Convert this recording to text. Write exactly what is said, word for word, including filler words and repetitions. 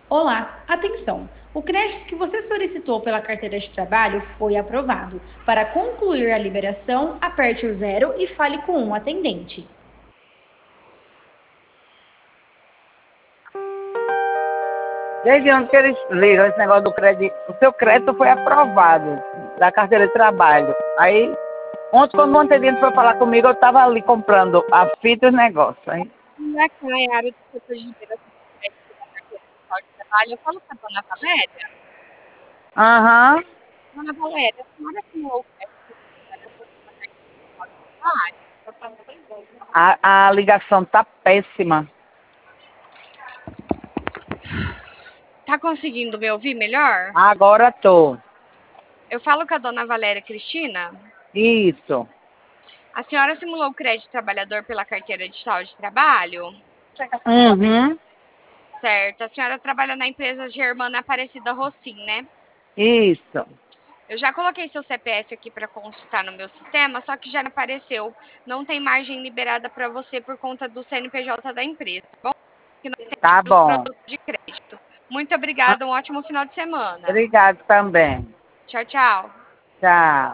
Olá, atenção! O crédito que você solicitou pela carteira de trabalho foi aprovado. Para concluir a liberação, aperte o zero e fale com um atendente. Desde onde que eles ligam esse negócio do crédito? O seu crédito foi aprovado da carteira de trabalho. Aí, ontem, quando o atendente foi falar comigo, eu estava ali comprando a fita e os negócios. Aí, Na área do setor de liberação de crédito da carteira pessoal de trabalho, eu falo com a dona Valéria. aham, Dona Valéria, a senhora acumulou o crédito da liberação de uma carteira pessoal de trabalho? a, a ligação tá péssima. Tá conseguindo me ouvir melhor? Agora tô. Eu falo com a dona Valéria Cristina. Isso. A senhora simulou o crédito trabalhador pela carteira digital de trabalho? Uhum, Certo. A senhora trabalha na empresa Germana Aparecida Rossim, né? isso. Eu já coloquei seu C P F aqui para consultar no meu sistema, só que já me apareceu. Não tem margem liberada para você por conta do C N P J da empresa, tá bom? Que não tem Tá os bom. produtos de crédito. Muito Ah, obrigada, um ótimo final de semana. obrigado também. Tchau, tchau. Tchau.